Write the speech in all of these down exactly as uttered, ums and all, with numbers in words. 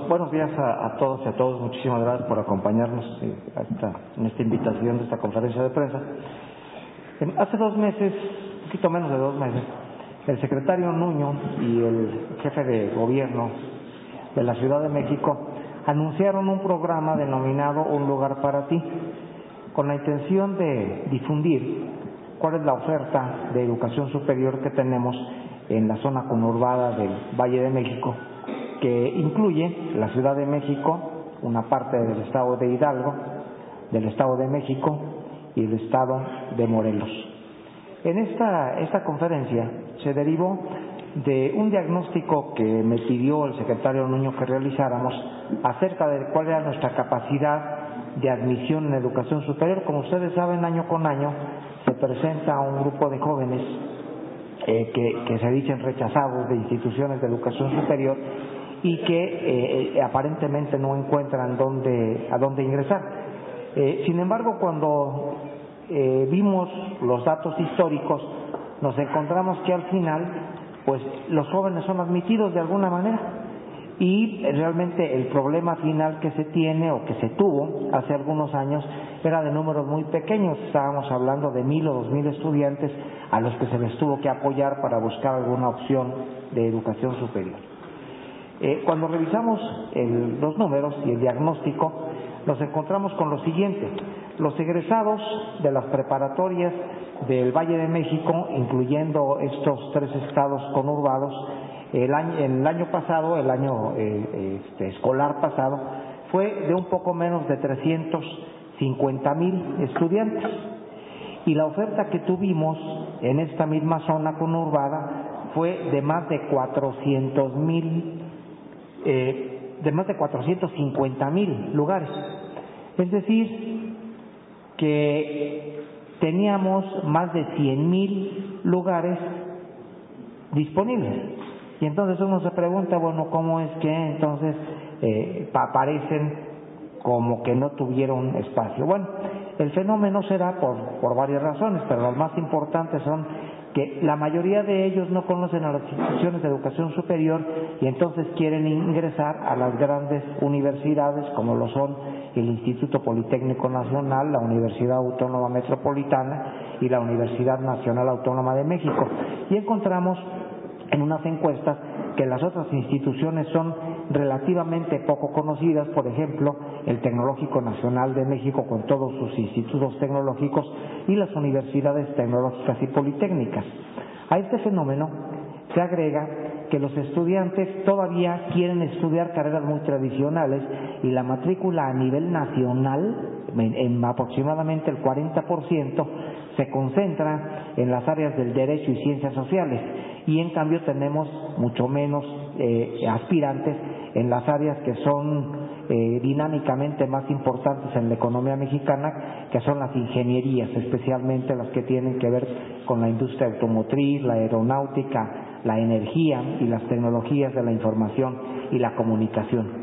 buenos días a, a todos y a todos. Muchísimas gracias por acompañarnos eh, a esta, en esta invitación de esta conferencia de prensa. En, hace dos meses, un poquito menos de dos meses, el secretario Nuño y el jefe de gobierno de la Ciudad de México anunciaron un programa denominado Un Lugar para Ti, con la intención de difundir cuál es la oferta de educación superior que tenemos en la zona conurbada del Valle de México, que incluye la Ciudad de México, una parte del estado de Hidalgo, del estado de México y el estado de Morelos. En esta, esta conferencia se derivó de un diagnóstico que me pidió el secretario Nuño que realizáramos acerca de cuál era nuestra capacidad de admisión en educación superior. Como ustedes saben, año con año se presenta un grupo de jóvenes eh, que, que se dicen rechazados de instituciones de educación superior y que eh, aparentemente no encuentran dónde, a dónde ingresar. Eh, sin embargo, cuando eh, vimos los datos históricos, nos encontramos que al final, pues los jóvenes son admitidos de alguna manera, y realmente el problema final que se tiene o que se tuvo hace algunos años era de números muy pequeños. Estábamos hablando de mil o dos mil estudiantes a los que se les tuvo que apoyar para buscar alguna opción de educación superior. Eh, cuando revisamos el, los números y el diagnóstico, nos encontramos con lo siguiente: los egresados de las preparatorias del Valle de México, incluyendo estos tres estados conurbados, el año, el año pasado, el año eh, este, escolar pasado, fue de un poco menos de trescientos cincuenta mil estudiantes, y la oferta que tuvimos en esta misma zona conurbada fue de más de cuatrocientos mil eh, de más de cuatrocientos cincuenta mil lugares. Es decir, que teníamos más de cien mil lugares disponibles. Y entonces uno se pregunta, bueno, ¿cómo es que entonces eh, aparecen como que no tuvieron espacio? Bueno, el fenómeno será por, por varias razones, pero las más importantes son que la mayoría de ellos no conocen a las instituciones de educación superior y entonces quieren ingresar a las grandes universidades como lo son el Instituto Politécnico Nacional, la Universidad Autónoma Metropolitana y la Universidad Nacional Autónoma de México. Y encontramos en unas encuestas que las otras instituciones son relativamente poco conocidas. Por ejemplo, el Tecnológico Nacional de México con todos sus institutos tecnológicos y las universidades tecnológicas y politécnicas. A este fenómeno se agrega que los estudiantes todavía quieren estudiar carreras muy tradicionales y la matrícula a nivel nacional, en, en aproximadamente el cuarenta por ciento, se concentra en las áreas del derecho y ciencias sociales, y en cambio tenemos mucho menos eh, aspirantes en las áreas que son eh, dinámicamente más importantes en la economía mexicana, que son las ingenierías, especialmente las que tienen que ver con la industria automotriz, la aeronáutica, la energía y las tecnologías de la información y la comunicación.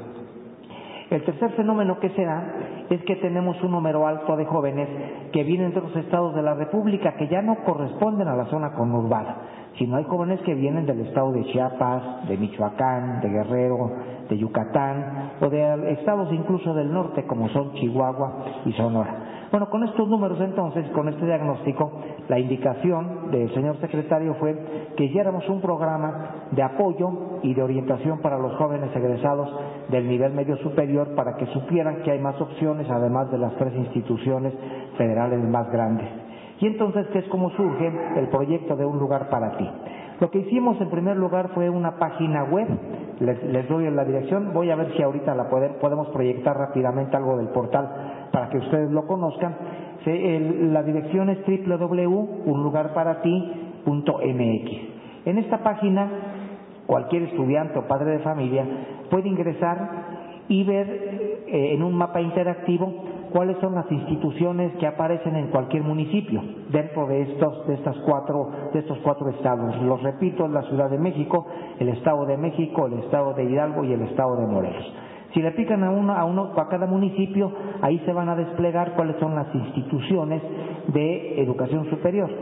El tercer fenómeno que se da es que tenemos un número alto de jóvenes que vienen de los estados de la República, que ya no corresponden a la zona conurbada, sino hay jóvenes que vienen del estado de Chiapas, de Michoacán, de Guerrero, de Yucatán, o de estados incluso del norte como son Chihuahua y Sonora. Bueno, con estos números entonces, con este diagnóstico, la indicación del señor secretario fue que hiciéramos un programa de apoyo y de orientación para los jóvenes egresados del nivel medio superior, para que supieran que hay más opciones además de las tres instituciones federales más grandes. Y entonces, ¿qué es como surge el proyecto de Un Lugar para Ti? Lo que hicimos en primer lugar fue una página web. Les, les doy la dirección, voy a ver si ahorita la puede, podemos proyectar rápidamente algo del portal para que ustedes lo conozcan. Se, el, la dirección es doble u doble u doble u punto un lugar para ti punto m x. En esta página, cualquier estudiante o padre de familia puede ingresar y ver eh, en un mapa interactivo cuáles son las instituciones que aparecen en cualquier municipio dentro de estos de estas cuatro de estos cuatro estados. Los repito: la Ciudad de México, el Estado de México, el Estado de Hidalgo y el Estado de Morelos. Si le pican a uno, a uno a cada municipio, ahí se van a desplegar cuáles son las instituciones de educación superior.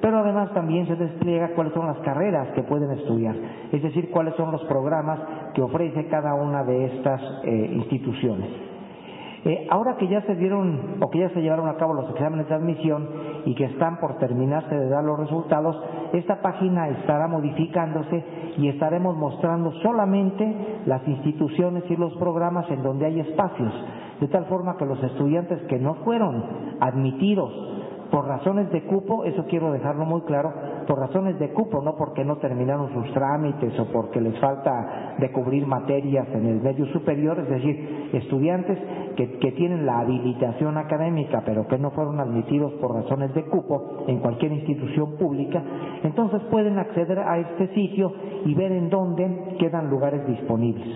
pero además también se despliega cuáles son las carreras que pueden estudiar, es decir, cuáles son los programas que ofrece cada una de estas eh, instituciones. Eh, ahora que ya se dieron o que ya se llevaron a cabo los exámenes de admisión y que están por terminarse de dar los resultados, esta página estará modificándose y estaremos mostrando solamente las instituciones y los programas en donde hay espacios, de tal forma que los estudiantes que no fueron admitidos por razones de cupo, eso quiero dejarlo muy claro, por razones de cupo, no porque no terminaron sus trámites o porque les falta de cubrir materias en el medio superior, es decir, estudiantes que, que tienen la habilitación académica pero que no fueron admitidos por razones de cupo en cualquier institución pública, entonces pueden acceder a este sitio y ver en dónde quedan lugares disponibles.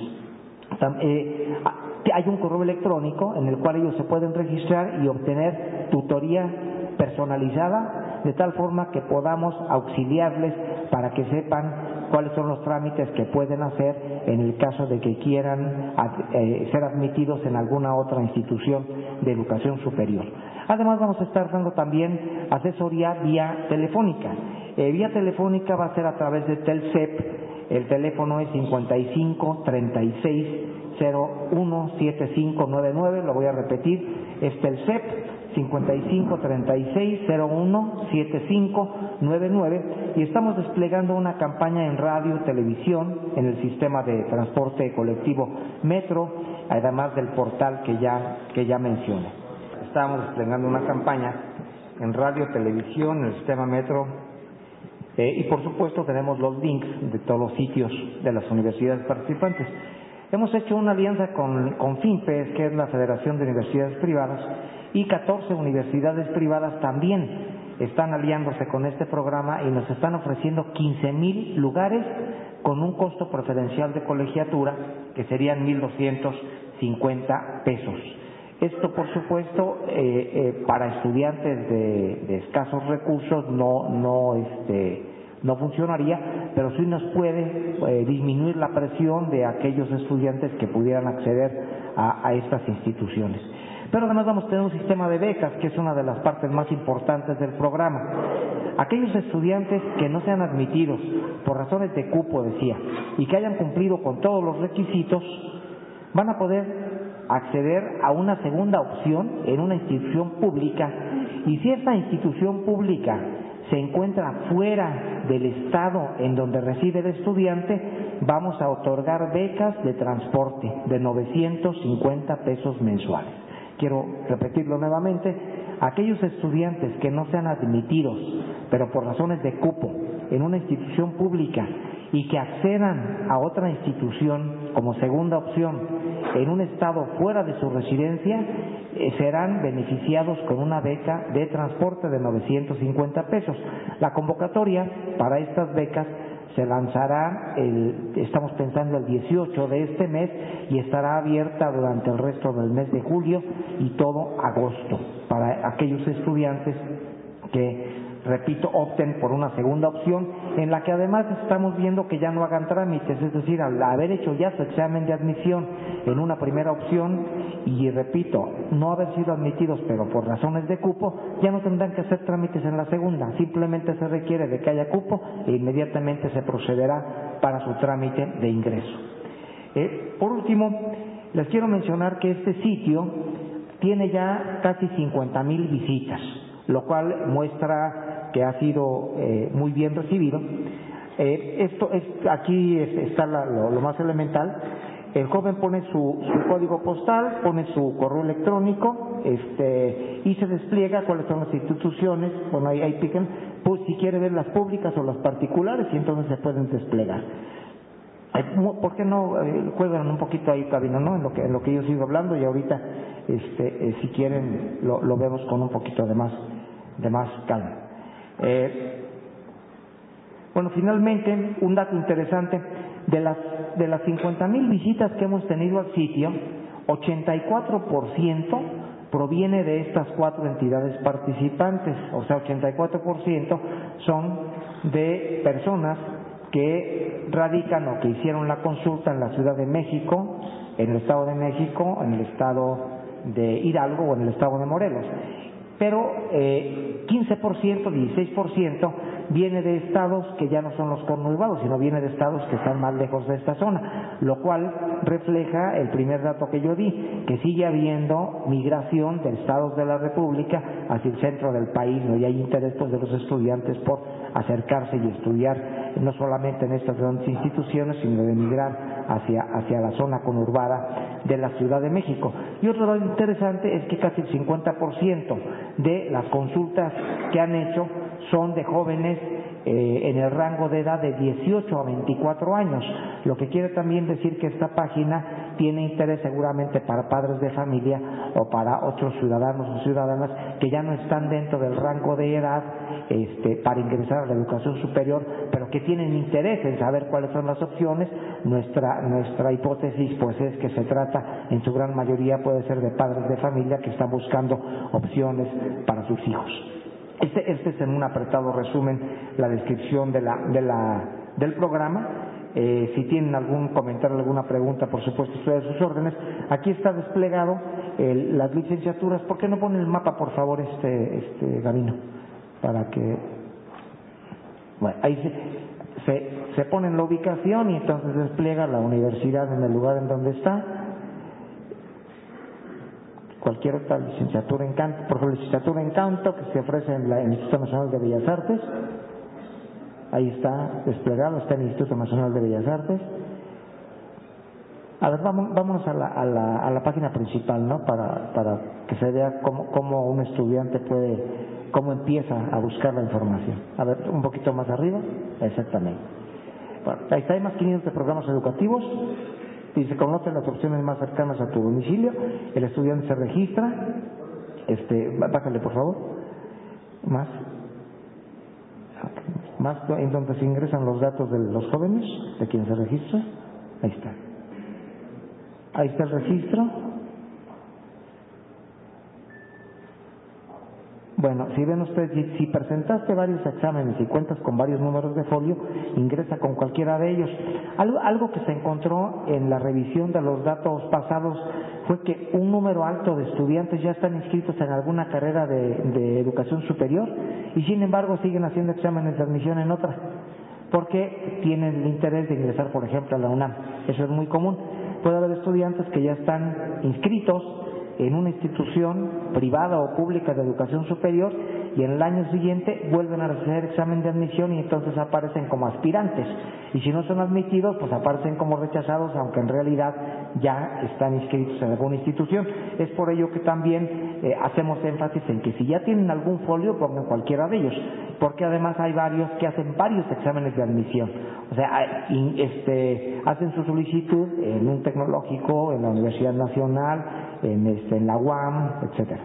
Eh, hay un correo electrónico en el cual ellos se pueden registrar y obtener tutoría personalizada, de tal forma que podamos auxiliarles para que sepan cuáles son los trámites que pueden hacer en el caso de que quieran eh, ser admitidos en alguna otra institución de educación superior. Además vamos a estar dando también asesoría vía telefónica. Eh, vía telefónica va a ser a través de Telcep, el teléfono es cincuenta y cinco, treinta y seis, cero uno, setenta y cinco noventa y nueve, lo voy a repetir, es Telcep cincuenta y cinco, treinta y seis, cero uno, setenta y cinco noventa y nueve, y estamos desplegando una campaña en radio, televisión, en el sistema de transporte colectivo Metro, además del portal que ya, que ya mencioné. Estamos desplegando una campaña en radio, televisión, en el sistema Metro, eh, y por supuesto tenemos los links de todos los sitios de las universidades participantes. Hemos hecho una alianza con, con FINPES, que es la Federación de Universidades Privadas, y catorce universidades privadas también están aliándose con este programa y nos están ofreciendo quince mil lugares con un costo preferencial de colegiatura que serían mil doscientos cincuenta pesos. Esto, por supuesto, eh, eh, para estudiantes de, de escasos recursos no, no, este, no funcionaría, pero sí nos puede eh, disminuir la presión de aquellos estudiantes que pudieran acceder a, a estas instituciones. Pero además vamos a tener un sistema de becas, que es una de las partes más importantes del programa. Aquellos estudiantes que no sean admitidos por razones de cupo, decía, y que hayan cumplido con todos los requisitos, van a poder acceder a una segunda opción en una institución pública, y si esta institución pública se encuentra fuera del estado en donde reside el estudiante, vamos a otorgar becas de transporte de novecientos cincuenta pesos mensuales. Quiero repetirlo nuevamente, aquellos estudiantes que no sean admitidos, pero por razones de cupo, en una institución pública y que accedan a otra institución como segunda opción en un estado fuera de su residencia, eh, serán beneficiados con una beca de transporte de novecientos cincuenta pesos. La convocatoria para estas becas se lanzará, el, estamos pensando el dieciocho de este mes, y estará abierta durante el resto del mes de julio y todo agosto para aquellos estudiantes que, repito, opten por una segunda opción, en la que además estamos viendo que ya no hagan trámites, es decir, al haber hecho ya su examen de admisión en una primera opción y, repito, no haber sido admitidos pero por razones de cupo, ya no tendrán que hacer trámites en la segunda, simplemente se requiere de que haya cupo e inmediatamente se procederá para su trámite de ingreso. Eh, por último, les quiero mencionar que este sitio tiene ya casi cincuenta mil visitas, lo cual muestra que ha sido eh, muy bien recibido. Eh, esto es, aquí es, está la, lo, lo más elemental. El joven pone su, su código postal, pone su correo electrónico, este, y se despliega cuáles son las instituciones. Bueno, ahí, ahí pican, pues si quiere ver las públicas o las particulares, y entonces se pueden desplegar. ¿Por qué no eh, juegan un poquito ahí, cabina, no? En lo que en lo que yo sigo hablando, y ahorita, este, eh, si quieren, lo, lo vemos con un poquito de más de más calma. Eh, bueno, finalmente, un dato interesante, de las de las cincuenta mil visitas que hemos tenido al sitio, ochenta y cuatro por ciento proviene de estas cuatro entidades participantes, o sea, ochenta y cuatro por ciento son de personas que radican o que hicieron la consulta en la Ciudad de México, en el Estado de México, en el Estado de Hidalgo o en el Estado de Morelos. pero eh, quince por ciento, dieciséis por ciento viene de estados que ya no son los conurbados, sino viene de estados que están más lejos de esta zona, lo cual refleja el primer dato que yo di, que sigue habiendo migración de estados de la República hacia el centro del país, ¿no? Y hay interés pues, de los estudiantes por acercarse y estudiar no solamente en estas grandes instituciones, sino de migrar hacia, hacia la zona conurbada de la Ciudad de México. Y otro dato interesante es que casi el cincuenta por ciento de las consultas que han hecho son de jóvenes eh, en el rango de edad de dieciocho a veinticuatro años, lo que quiere también decir que esta página tiene interés seguramente para padres de familia o para otros ciudadanos o ciudadanas que ya no están dentro del rango de edad este, para ingresar a la educación superior, pero que tienen interés en saber cuáles son las opciones. Nuestra, nuestra hipótesis pues es que se trata, en su gran mayoría puede ser de padres de familia que están buscando opciones para sus hijos. Este, este es en un apretado resumen la descripción de la, de la, del programa. Eh, si tienen algún comentario, alguna pregunta, por supuesto, estoy a sus órdenes. Aquí está desplegado el, las licenciaturas. ¿Por qué no ponen el mapa, por favor, este, este Gabino? Para que... Bueno, ahí se, se, se pone en la ubicación y entonces despliega la universidad en el lugar en donde está. Cualquier otra licenciatura en canto, por ejemplo, licenciatura en canto que se ofrece en, la, en el Instituto Nacional de Bellas Artes. Ahí está desplegado, está en el Instituto Nacional de Bellas Artes. A ver, vamos, vámonos a la, a, la, a la página principal, ¿no? Para, para que se vea cómo, cómo un estudiante puede, cómo empieza a buscar la información. A ver, un poquito más arriba. Exactamente. Bueno, ahí está, hay más quinientos de programas educativos. Y se conocen las opciones más cercanas a tu domicilio. El estudiante se registra. Este, bájale, por favor. Más. Más en donde se ingresan los datos de los jóvenes, de quien se registra. Ahí está. Ahí está el registro. Bueno, si ven ustedes, si, si presentaste varios exámenes y cuentas con varios números de folio, ingresa con cualquiera de ellos. Algo, algo que se encontró en la revisión de los datos pasados fue que un número alto de estudiantes ya están inscritos en alguna carrera de, de educación superior y sin embargo siguen haciendo exámenes de admisión en otra, porque tienen el interés de ingresar, por ejemplo, a la UNAM. Eso es muy común. Puede haber estudiantes que ya están inscritos en una institución privada o pública de educación superior y en el año siguiente vuelven a hacer examen de admisión y entonces aparecen como aspirantes, y si no son admitidos pues aparecen como rechazados, aunque en realidad ya están inscritos en alguna institución. Es por ello que también eh, hacemos énfasis en que si ya tienen algún folio pongan cualquiera de ellos, porque además hay varios que hacen varios exámenes de admisión, o sea, este, hacen su solicitud en un tecnológico, en la Universidad Nacional, en, este, en la U A M, etcétera.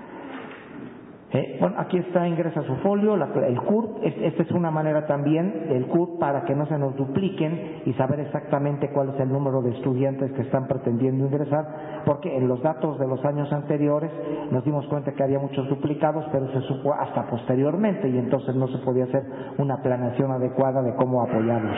Eh, bueno, aquí está, ingresa su folio, la, el C U R P, esta es una manera también, el C U R P, para que no se nos dupliquen y saber exactamente cuál es el número de estudiantes que están pretendiendo ingresar, porque en los datos de los años anteriores nos dimos cuenta que había muchos duplicados, pero se supo hasta posteriormente y entonces no se podía hacer una planeación adecuada de cómo apoyarlos.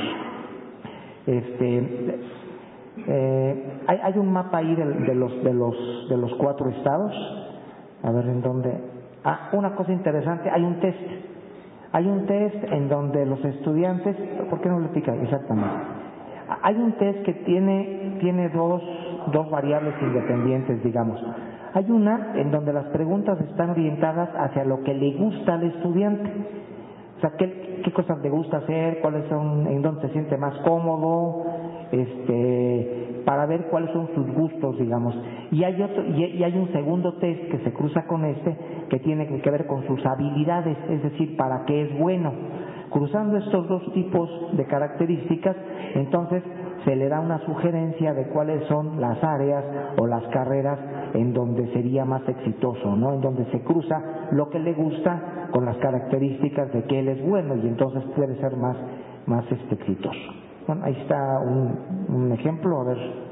Este, eh, hay, hay un mapa ahí de, de los de los de los cuatro estados, a ver en dónde. Ah, una cosa interesante, hay un test, hay un test en donde los estudiantes, ¿por qué no le pican? Exactamente. Hay un test que tiene, tiene dos, dos variables independientes, digamos. Hay una en donde las preguntas están orientadas hacia lo que le gusta al estudiante. O sea, qué, qué cosas le gusta hacer, cuáles son, en dónde se siente más cómodo, este, para ver cuáles son sus gustos, digamos. Y hay otro, y, y hay un segundo test que se cruza con este, que tiene que ver con sus habilidades, es decir, para qué es bueno. Cruzando estos dos tipos de características, entonces se le da una sugerencia de cuáles son las áreas o las carreras en donde sería más exitoso, ¿no? En donde se cruza lo que le gusta con las características de que él es bueno y entonces puede ser más, más este, exitoso. Bueno, ahí está un, un ejemplo, a ver.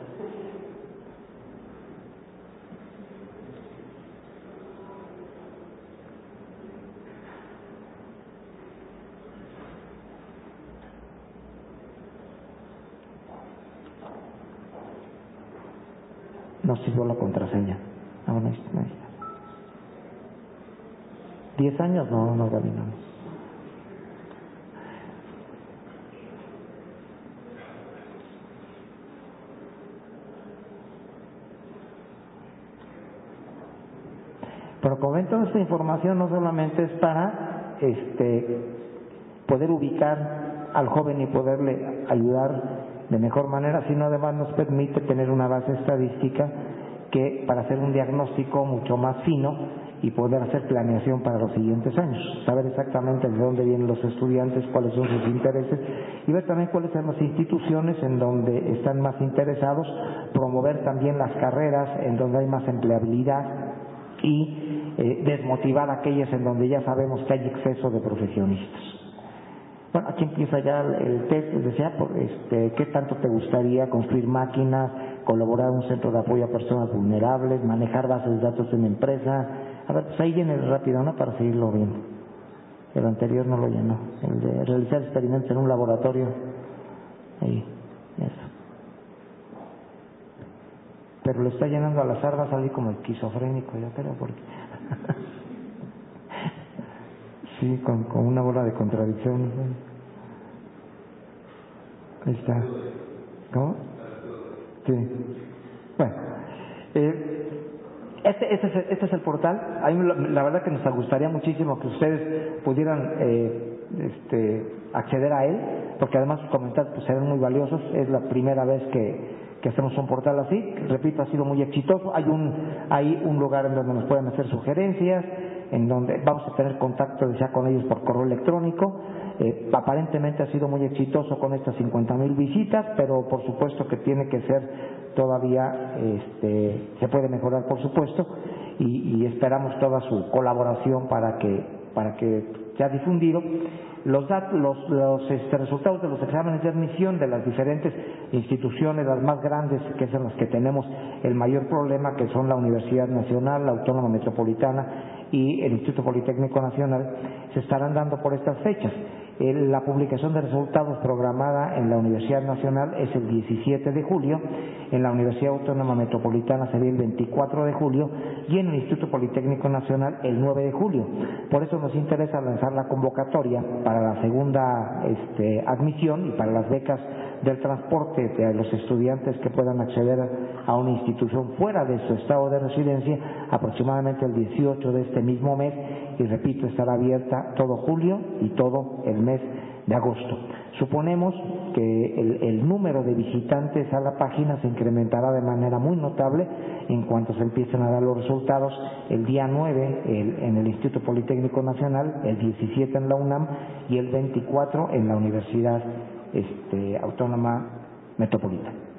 No sirvió la contraseña. Ah, bueno, ahí está, ahí está. ¿Diez años? No, no caminamos. Pero comento, esta información no solamente es para este poder ubicar al joven y poderle ayudar de mejor manera, sino además nos permite tener una base estadística que para hacer un diagnóstico mucho más fino y poder hacer planeación para los siguientes años, saber exactamente de dónde vienen los estudiantes, cuáles son sus intereses y ver también cuáles son las instituciones en donde están más interesados, promover también las carreras en donde hay más empleabilidad y eh, desmotivar aquellas en donde ya sabemos que hay exceso de profesionistas. Bueno, aquí empieza ya el test, les decía, por este, ¿qué tanto te gustaría construir máquinas, colaborar en un centro de apoyo a personas vulnerables, manejar bases de datos en empresa? A ver, pues ahí viene rápido, ¿no? Para seguirlo viendo. El anterior no lo llenó. El de realizar experimentos en un laboratorio. Ahí, eso. Pero lo está llenando al azar, va a salir como esquizofrénico, yo creo, porque... sí, con, con una bola de contradicciones. Ahí está. ¿Cómo? Sí. Bueno. Eh, este, este, es, el- este es el portal. A mí la, la verdad que nos gustaría muchísimo que ustedes pudieran eh, este, acceder a él, porque además sus comentarios pues, serán muy valiosos. Es la primera vez que, que hacemos un portal así. Repito, ha sido muy exitoso. Hay un, hay un lugar en donde nos pueden hacer sugerencias, en donde vamos a tener contacto ya con ellos por correo electrónico. Eh, aparentemente ha sido muy exitoso con estas cincuenta mil visitas, pero por supuesto que tiene que ser todavía, este, se puede mejorar por supuesto, y, y esperamos toda su colaboración para que, para que sea difundido. Los, datos, los, los este, resultados de los exámenes de admisión de las diferentes instituciones, las más grandes, que son las que tenemos el mayor problema, que son la Universidad Nacional, la Autónoma Metropolitana y el Instituto Politécnico Nacional, se estarán dando por estas fechas. El, la publicación de resultados programada en la Universidad Nacional es el diecisiete de julio, en la Universidad Autónoma Metropolitana sería el veinticuatro de julio y en el Instituto Politécnico Nacional el nueve de julio. Por eso nos interesa lanzar la convocatoria para la segunda este, admisión y para las becas del transporte de los estudiantes que puedan acceder a una institución fuera de su estado de residencia aproximadamente el dieciocho de este mismo mes, y repito, estará abierta todo julio y todo el mes de agosto. Suponemos que el, el número de visitantes a la página se incrementará de manera muy notable en cuanto se empiecen a dar los resultados el día nueve el, en el Instituto Politécnico Nacional, el diecisiete en la UNAM y el veinticuatro en la Universidad este, Autónoma Metropolitana.